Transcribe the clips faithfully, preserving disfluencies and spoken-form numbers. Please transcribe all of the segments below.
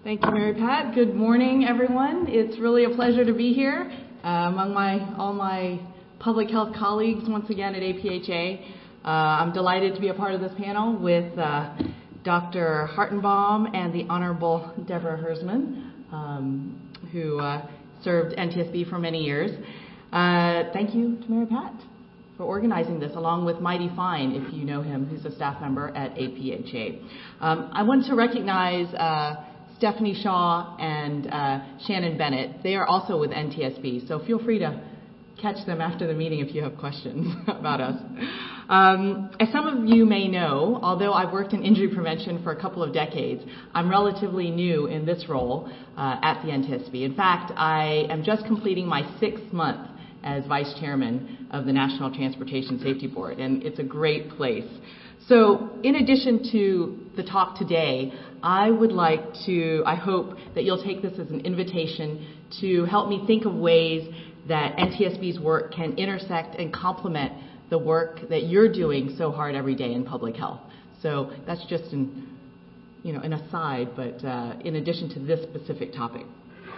Thank you, Mary Pat. Good morning, everyone. It's really a pleasure to be here uh, among my all my public health colleagues once again at A P H A. Uh, I'm delighted to be a part of this panel with uh, Doctor Hartenbaum and the Honorable Deborah Hersman, um, who uh, served N T S B for many years. Uh, thank you to Mary Pat for organizing this, along with Mighty Fine, if you know him, who's a staff member at A P H A. Um, I want to recognize uh, Stephanie Shaw and uh, Shannon Bennett. They are also with N T S B, so feel free to catch them after the meeting if you have questions about us. Um, as some of you may know, although I've worked in injury prevention for a couple of decades, I'm relatively new in this role uh, at the N T S B. In fact, I am just completing my sixth month as Vice Chairman of the National Transportation Safety Board, and it's a great place. So in addition to the talk today, I would like to, I hope that you'll take this as an invitation to help me think of ways that N T S B's work can intersect and complement the work that you're doing so hard every day in public health. So that's just an, you know, an aside, but uh, in addition to this specific topic.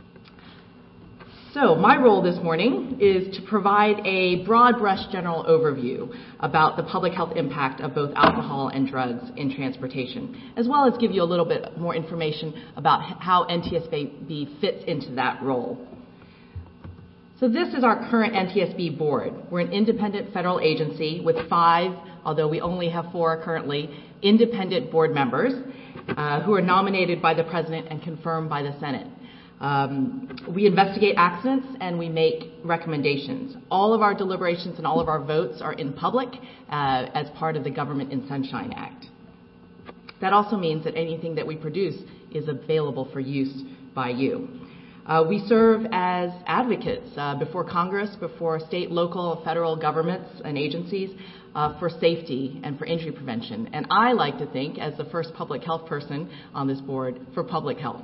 So my role this morning is to provide a broad brush general overview about the public health impact of both alcohol and drugs in transportation, as well as give you a little bit more information about how N T S B fits into that role. So this is our current N T S B board. We're an independent federal agency with five, although we only have four currently, independent board members uh, who are nominated by the President and confirmed by the Senate. Um, we investigate accidents and we make recommendations. All of our deliberations and all of our votes are in public uh, as part of the Government in Sunshine Act. That also means that anything that we produce is available for use by you. Uh, we serve as advocates uh, before Congress, before state, local, federal governments and agencies uh, for safety and for injury prevention. And I like to think, as the first public health person on this board, for public health.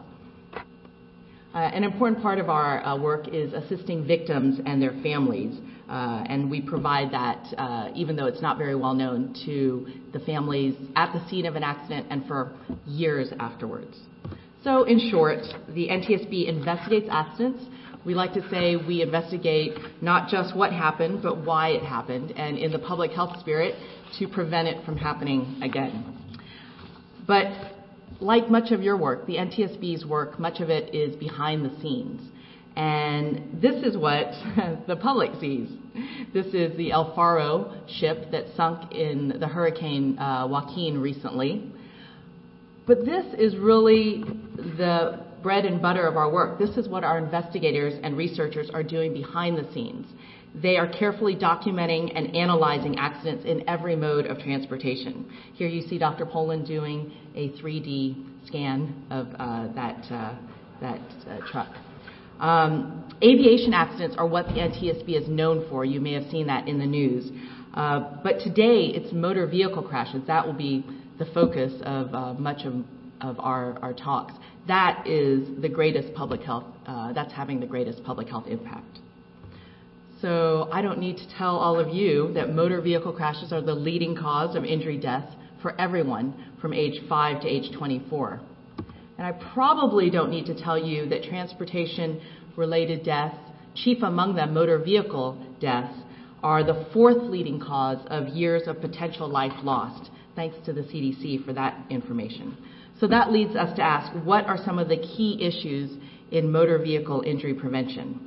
Uh, an important part of our uh, work is assisting victims and their families, uh, and we provide that, uh, even though it's not very well known, to the families at the scene of an accident and for years afterwards. So in short, the N T S B investigates accidents. We like to say we investigate not just what happened, but why it happened, and in the public health spirit, to prevent it from happening again. But like much of your work, the N T S B's work, much of it is behind the scenes. And this is what the public sees. This is the El Faro ship that sunk in the Hurricane uh, Joaquin recently. But this is really the bread and butter of our work. This is what our investigators and researchers are doing behind the scenes. They are carefully documenting and analyzing accidents in every mode of transportation. Here you see Doctor Poland doing a three D scan of uh, that, uh, that uh, truck. Um, aviation accidents are what the N T S B is known for. You may have seen that in the news. Uh, but today it's motor vehicle crashes. That will be the focus of uh, much of, of our, our talks. That is the greatest public health, uh, that's having the greatest public health impact. So I don't need to tell all of you that motor vehicle crashes are the leading cause of injury death for everyone from age five to age twenty-four. And I probably don't need to tell you that transportation-related deaths, chief among them motor vehicle deaths, are the fourth leading cause of years of potential life lost, thanks to the C D C for that information. So that leads us to ask, what are some of the key issues in motor vehicle injury prevention?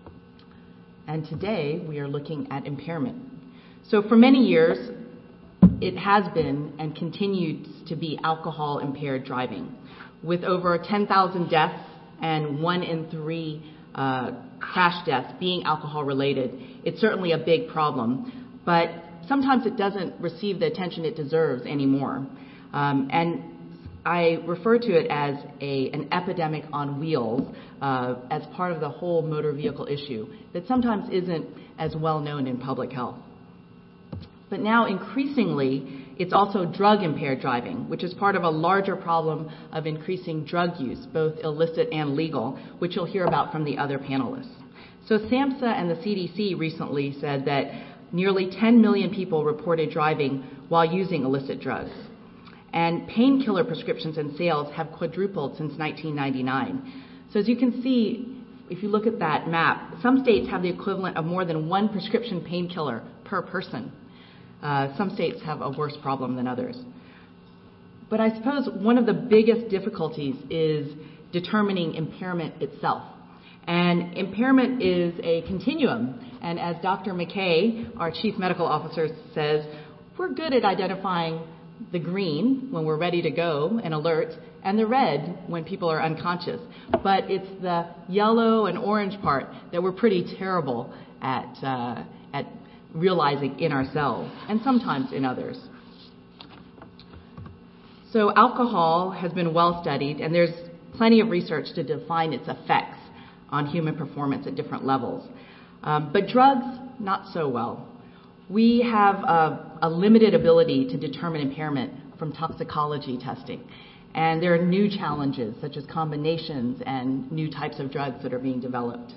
And today we are looking at impairment. So for many years, it has been and continues to be alcohol impaired driving. With over ten thousand deaths and one in three uh, crash deaths being alcohol related, it's certainly a big problem. But sometimes it doesn't receive the attention it deserves anymore. Um, and I refer to it as a, an epidemic on wheels uh, as part of the whole motor vehicle issue that sometimes isn't as well known in public health. But now increasingly, it's also drug-impaired driving, which is part of a larger problem of increasing drug use, both illicit and legal, which you'll hear about from the other panelists. So SAMHSA and the C D C recently said that nearly ten million people reported driving while using illicit drugs. And painkiller prescriptions and sales have quadrupled since nineteen ninety-nine. So as you can see, if you look at that map, some states have the equivalent of more than one prescription painkiller per person. Uh, some states have a worse problem than others. But I suppose one of the biggest difficulties is determining impairment itself. And impairment is a continuum. And as Doctor McKay, our Chief Medical Officer, says, we're good at identifying the green when we're ready to go and alert, and the red when people are unconscious. But it's the yellow and orange part that we're pretty terrible at, uh, at realizing in ourselves, and sometimes in others. So alcohol has been well studied, and there's plenty of research to define its effects on human performance at different levels. Um, but drugs, not so well. We have a, a limited ability to determine impairment from toxicology testing. And there are new challenges, such as combinations and new types of drugs that are being developed.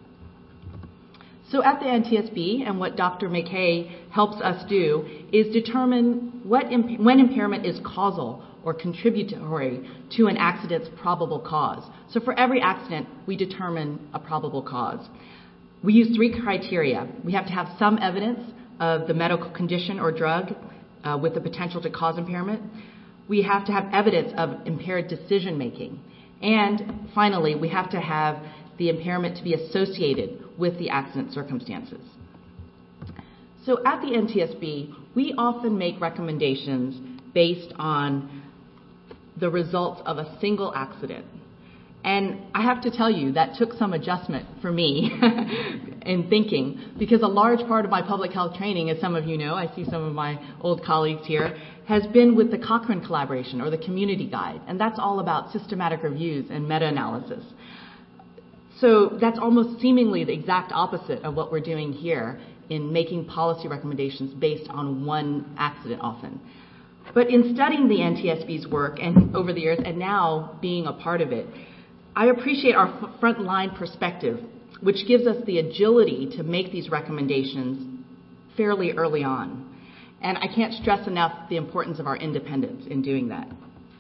So at the N T S B, and what Doctor McKay helps us do, is determine what imp- when impairment is causal or contributory to an accident's probable cause. So for every accident, we determine a probable cause. We use three criteria. We have to have some evidence of the medical condition or drug uh, with the potential to cause impairment. We have to have evidence of impaired decision making. And finally, we have to have the impairment to be associated with the accident circumstances. So at the N T S B, we often make recommendations based on the results of a single accident. And I have to tell you, that took some adjustment for me in thinking, because a large part of my public health training, as some of you know, I see some of my old colleagues here, has been with the Cochrane Collaboration or the Community Guide. And that's all about systematic reviews and meta-analysis. So that's almost seemingly the exact opposite of what we're doing here in making policy recommendations based on one accident often. But in studying the N T S B's work and over the years, and now being a part of it, I appreciate our frontline perspective, which gives us the agility to make these recommendations fairly early on. And I can't stress enough the importance of our independence in doing that.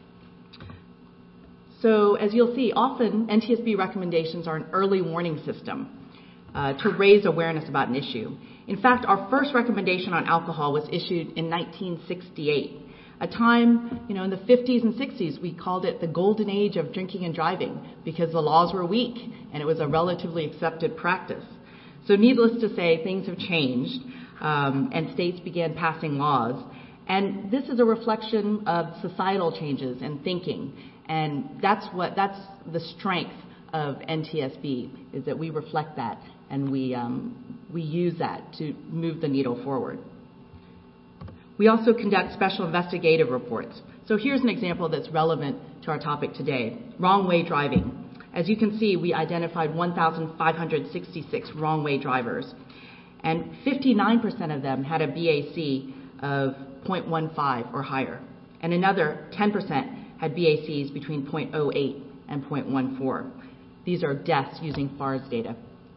So as you'll see, often N T S B recommendations are an early warning system uh, to raise awareness about an issue. In fact, our first recommendation on alcohol was issued in nineteen sixty-eight. A time, you know, in the fifties and sixties, we called it the golden age of drinking and driving because the laws were weak and it was a relatively accepted practice. So needless to say, things have changed um, and states began passing laws. And this is a reflection of societal changes and thinking. And that's what that's the strength of N T S B, is that we reflect that and we um, we use that to move the needle forward. We also conduct special investigative reports. So here's an example that's relevant to our topic today: wrong way driving. As you can see, we identified one thousand five hundred sixty-six wrong way drivers, and fifty-nine percent of them had a B A C of zero point one five or higher, and another ten percent had B A Cs between zero point zero eight and zero point one four. These are deaths using F A R S data.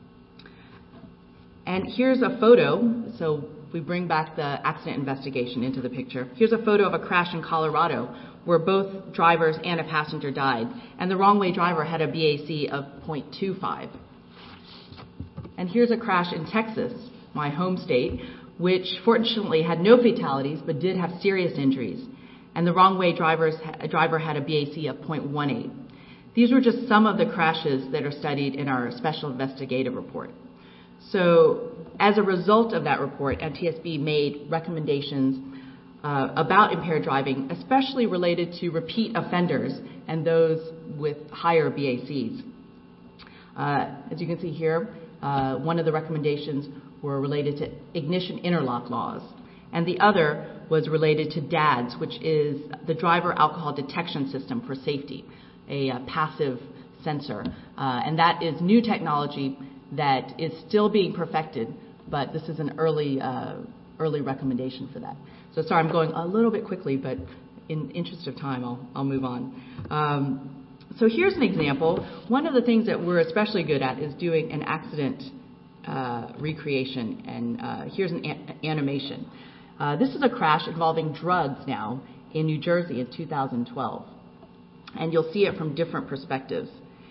And here's a photo. So we bring back the accident investigation into the picture. Here's a photo of a crash in Colorado where both drivers and a passenger died, and the wrong way driver had a B A C of zero point two five. And here's a crash in Texas, my home state, which fortunately had no fatalities but did have serious injuries. And the wrong way driver's, driver had a B A C of zero point one eight. These were just some of the crashes that are studied in our special investigative report. So as a result of that report, N T S B made recommendations uh, about impaired driving, especially related to repeat offenders and those with higher B A Cs. Uh, as you can see here, uh, one of the recommendations were related to ignition interlock laws, and the other was related to D A Ds, which is the driver alcohol detection system for safety, a, a passive sensor. Uh, and that is new technology that is still being perfected, but this is an early uh, early recommendation for that. So sorry, I'm going a little bit quickly, but in interest of time, I'll, I'll move on. Um, so here's an example. One of the things that we're especially good at is doing an accident uh, recreation, and uh, here's an a- animation. Uh, this is a crash involving drugs now in New Jersey in two thousand twelve. And you'll see it from different perspectives.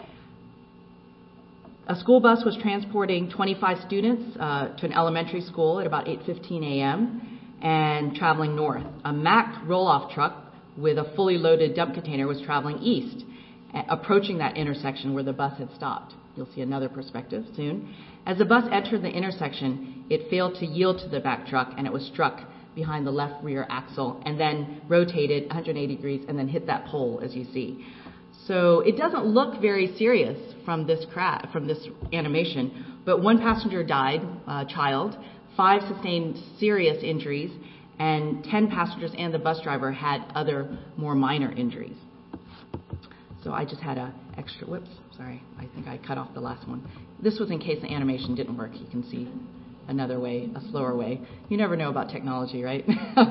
A school bus was transporting twenty-five students uh, to an elementary school at about eight fifteen a.m. and traveling north. A Mack roll-off truck with a fully loaded dump container was traveling east, approaching that intersection where the bus had stopped. You'll see another perspective soon. As the bus entered the intersection, it failed to yield to the back truck, and it was struck behind the left rear axle and then rotated one hundred eighty degrees and then hit that pole, as you see. So it doesn't look very serious from this crash, from this animation, but one passenger died, a child, five sustained serious injuries, and ten passengers and the bus driver had other more minor injuries. So I just had a extra, whoops, sorry, I think I cut off the last one. This was in case the animation didn't work. You can see another way, a slower way. You never know about technology, right?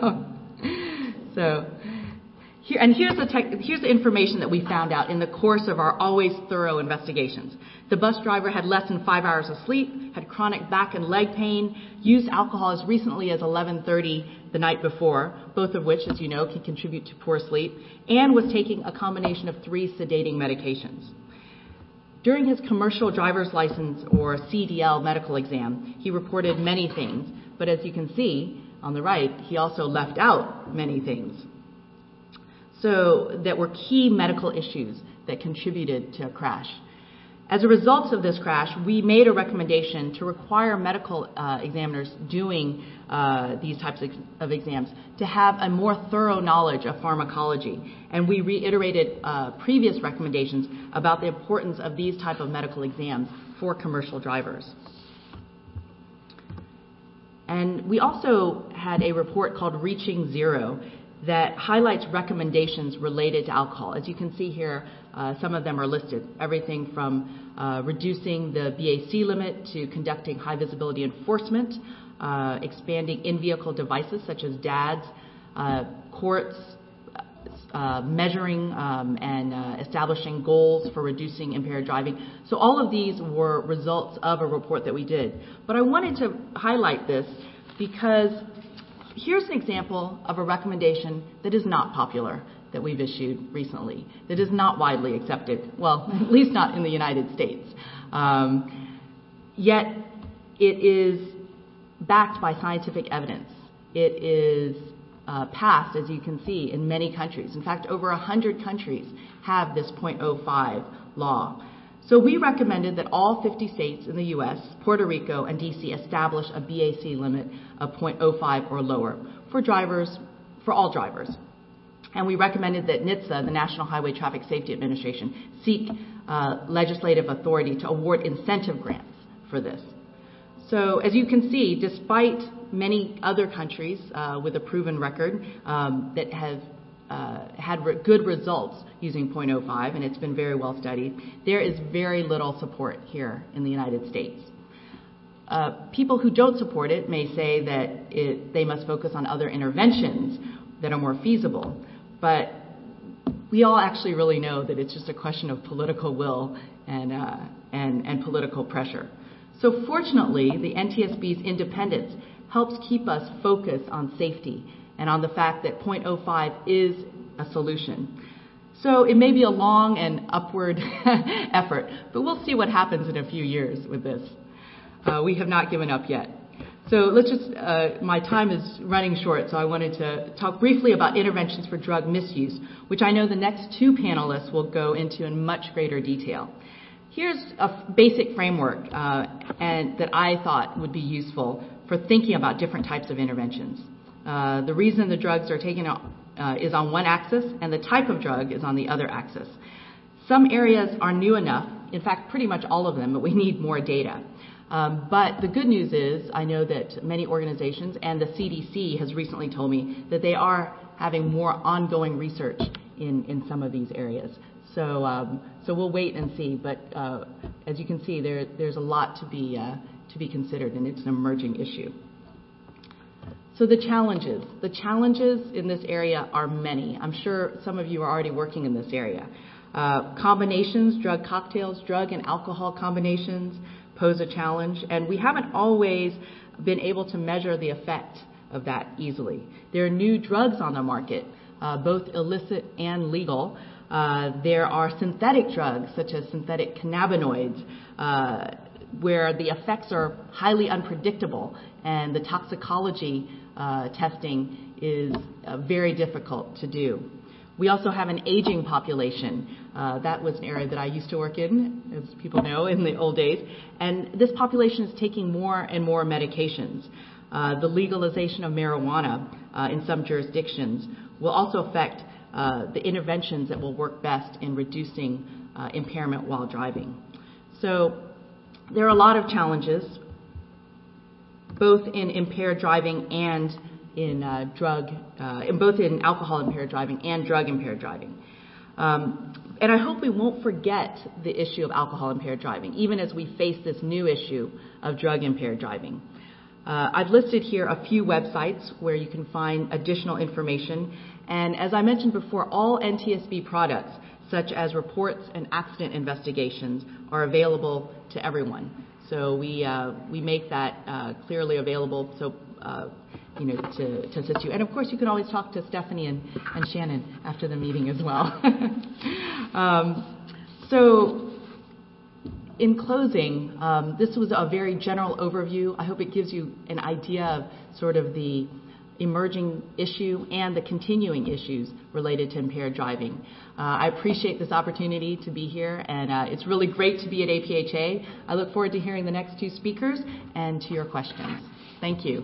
So, here, and here's the, tech, here's the information that we found out in the course of our always thorough investigations. The bus driver had less than five hours of sleep, had chronic back and leg pain, used alcohol as recently as eleven thirty the night before, both of which, as you know, can contribute to poor sleep, and was taking a combination of three sedating medications. During his commercial driver's license, or C D L, medical exam, he reported many things, but as you can see on the right, he also left out many things. So that were key medical issues that contributed to a crash. As a result of this crash, we made a recommendation to require medical uh, examiners doing uh, these types of, of exams to have a more thorough knowledge of pharmacology. And we reiterated uh, previous recommendations about the importance of these type of medical exams for commercial drivers. And we also had a report called Reaching Zero that highlights recommendations related to alcohol. As you can see here, uh, some of them are listed. Everything from uh, reducing the B A C limit to conducting high visibility enforcement, uh, expanding in-vehicle devices such as D A Ds, uh, courts, uh, measuring um, and uh, establishing goals for reducing impaired driving. So all of these were results of a report that we did. But I wanted to highlight this because here's an example of a recommendation that is not popular that we've issued recently, that is not widely accepted, well, at least not in the United States. Um, yet it is backed by scientific evidence. It is uh, passed, as you can see, in many countries. In fact, over one hundred countries have this point oh five law. So we recommended that all fifty states in the U S, Puerto Rico, and D C establish a B A C limit of point oh five or lower for drivers, for all drivers. And we recommended that NHTSA, the National Highway Traffic Safety Administration, seek uh, legislative authority to award incentive grants for this. So as you can see, despite many other countries uh, with a proven record um, that have Uh, had re- good results using point oh five, and it's been very well studied, there is very little support here in the United States. Uh, people who don't support it may say that it, they must focus on other interventions that are more feasible, but we all actually really know that it's just a question of political will and, uh, and, and political pressure. So fortunately, the N T S B's independence helps keep us focused on safety and on the fact that point oh five is a solution. So it may be a long and upward effort, but we'll see what happens in a few years with this. Uh, we have not given up yet. So let's just, uh, my time is running short, so I wanted to talk briefly about interventions for drug misuse, which I know the next two panelists will go into in much greater detail. Here's a basic framework uh, and that I thought would be useful for thinking about different types of interventions. Uh, the reason the drugs are taken out, uh, is on one axis, and the type of drug is on the other axis. Some areas are new enough, in fact, pretty much all of them, but we need more data. Um, but the good news is, I know that many organizations, and the C D C has recently told me, that they are having more ongoing research in, in some of these areas. So, um, so we'll wait and see. But uh, as you can see, there, there's a lot to be, uh, to be considered, and it's an emerging issue. So the challenges. The challenges in this area are many. I'm sure some of you are already working in this area. Uh, combinations, drug cocktails, drug and alcohol combinations pose a challenge, and we haven't always been able to measure the effect of that easily. There are new drugs on the market uh, both illicit and legal. Uh, there are synthetic drugs, such as synthetic cannabinoids, uh, where the effects are highly unpredictable, and the toxicology uh, testing is uh, very difficult to do. We also have an aging population. Uh, that was an area that I used to work in, as people know, in the old days. And this population is taking more and more medications. Uh, the legalization of marijuana uh, in some jurisdictions will also affect uh, the interventions that will work best in reducing uh, impairment while driving. So there are a lot of challenges, both in impaired driving and in uh, drug, uh, in both in alcohol-impaired driving and drug-impaired driving. Um, and I hope we won't forget the issue of alcohol-impaired driving, even as we face this new issue of drug-impaired driving. Uh, I've listed here a few websites where you can find additional information. And as I mentioned before, all N T S B products, such as reports and accident investigations, are available to everyone. So we uh, we make that uh, clearly available. So uh, you know, to, to assist you. And of course, you can always talk to Stephanie and, and Shannon after the meeting as well. um, so in closing, um, this was a very general overview. I hope it gives you an idea of sort of the emerging issue and the continuing issues related to impaired driving. Uh, I appreciate this opportunity to be here, and uh, it's really great to be at A P H A. I look forward to hearing the next two speakers and to your questions. Thank you.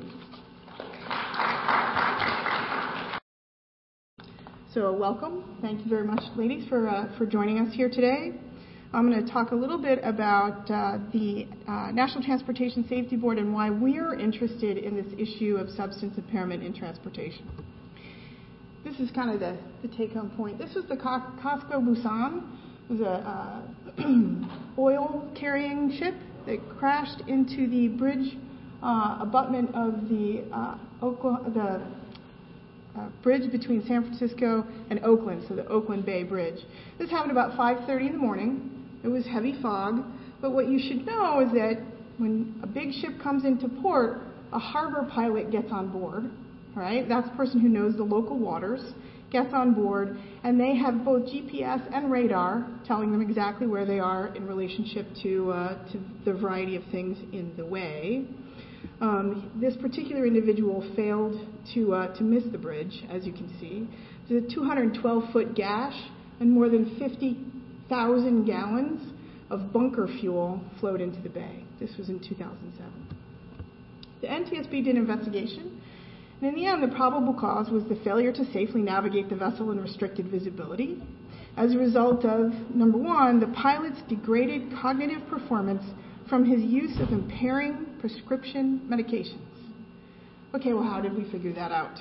So welcome. Thank you very much, ladies, for, uh, for joining us here today. I'm going to talk a little bit about uh, the uh, National Transportation Safety Board and why we're interested in this issue of substance impairment in transportation. This is kind of the, the take-home point. This was the COSCO Busan. It was a uh, oil-carrying ship that crashed into the bridge uh, abutment of the uh, Oklahoma, the Uh, bridge between San Francisco and Oakland, so the Oakland Bay Bridge. This happened about five thirty in the morning. It was heavy fog, but what you should know is that when a big ship comes into port, a harbor pilot gets on board, right? That's the person who knows the local waters, gets on board, and they have both G P S and radar telling them exactly where they are in relationship to, uh, to the variety of things in the way. Um, this particular individual failed to uh, to miss the bridge, as you can see. There's a two hundred twelve foot gash, and more than fifty thousand gallons of bunker fuel flowed into the bay. This was in two thousand seven. The N T S B did an investigation, and in the end, the probable cause was the failure to safely navigate the vessel in restricted visibility as a result of, number one, the pilot's degraded cognitive performance from his use of impairing prescription medications. Okay, well, how did we figure that out?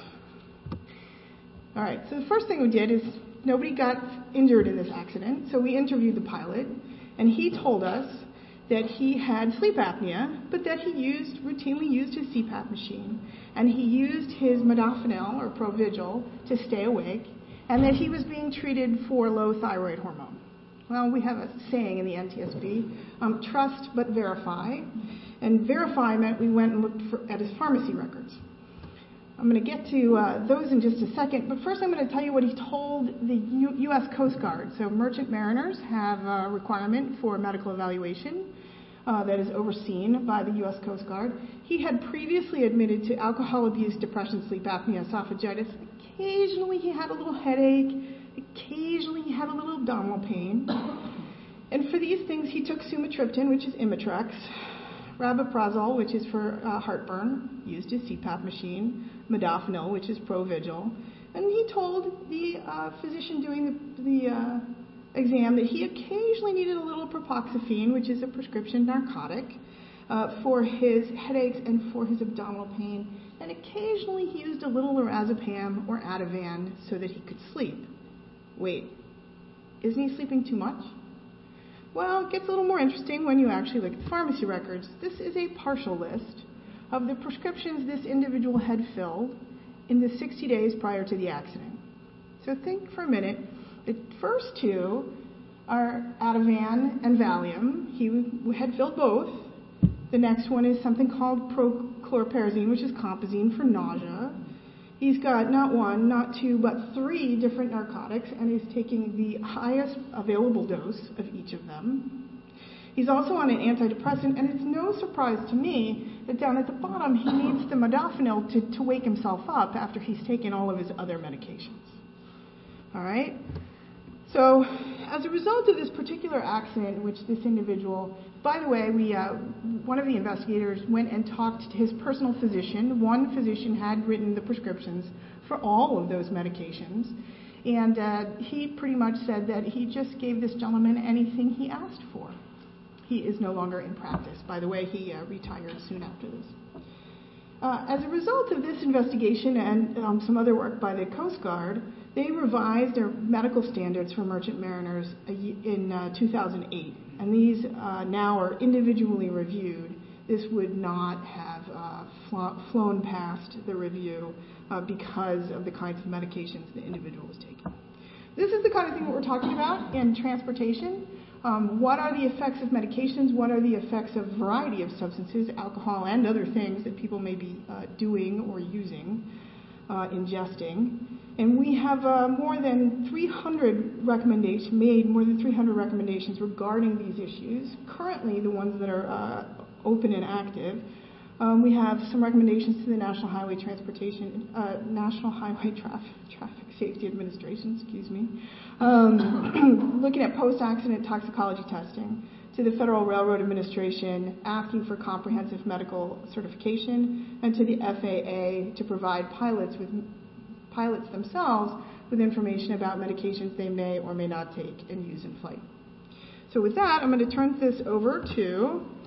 All right, so the first thing we did is nobody got injured in this accident, so we interviewed the pilot, and he told us that he had sleep apnea, but that he used routinely used his C PAP machine, and he used his modafinil or Provigil to stay awake, and that he was being treated for low thyroid hormone. Well, we have a saying in the N T S B, um, trust but verify. And verify meant we went and looked for, at his pharmacy records. I'm going to get to uh, those in just a second, but first I'm going to tell you what he told the U- U.S. Coast Guard. So merchant mariners have a requirement for medical evaluation uh, that is overseen by the U S. Coast Guard. He had previously admitted to alcohol abuse, depression, sleep apnea, esophagitis. Occasionally he had a little headache. Occasionally he had a little abdominal pain. And for these things he took sumatriptan, which is Imitrex, rabeprazole, which is for uh, heartburn, used his C PAP machine, modafinil, which is Provigil. And he told the uh, physician doing the, the uh, exam that he occasionally needed a little propoxyphene, which is a prescription narcotic, uh, for his headaches and for his abdominal pain. And occasionally he used a little lorazepam or Ativan so that he could sleep. Wait, isn't he sleeping too much? Well, it gets a little more interesting when you actually look at the pharmacy records. This is a partial list of the prescriptions this individual had filled in the sixty days prior to the accident. So think for a minute. The first two are Ativan and Valium. He had filled both. The next one is something called prochlorperazine, which is Compazine for nausea. He's got not one, not two, but three different narcotics, and he's taking the highest available dose of each of them. He's also on an antidepressant, and it's no surprise to me that down at the bottom he needs the modafinil to, to wake himself up after he's taken all of his other medications. All right? So as a result of this particular accident in which this individual, by the way, we uh, one of the investigators went and talked to his personal physician. One physician had written the prescriptions for all of those medications, and uh, he pretty much said that he just gave this gentleman anything he asked for. He is no longer in practice. By the way, he uh, retired soon after this. Uh, as a result of this investigation and um, some other work by the Coast Guard, they revised their medical standards for merchant mariners in uh, two thousand eight, and these uh, now are individually reviewed. This would not have uh, fl- flown past the review uh, because of the kinds of medications the individual was taking. This is the kind of thing that we're talking about in transportation. Um, what are the effects of medications? What are the effects of a variety of substances, alcohol and other things that people may be uh, doing or using, uh, ingesting? And we have uh, more than three hundred recommendations, made more than three hundred recommendations regarding these issues. Currently, the ones that are uh, open and active. Um, we have some recommendations to the National Highway Transportation, uh, National Highway Traffic, Traffic Safety Administration, excuse me, um, looking at post-accident toxicology testing, to the Federal Railroad Administration asking for comprehensive medical certification, and to the F A A to provide pilots with pilots themselves with information about medications they may or may not take and use in flight. So with that, I'm going to turn this over to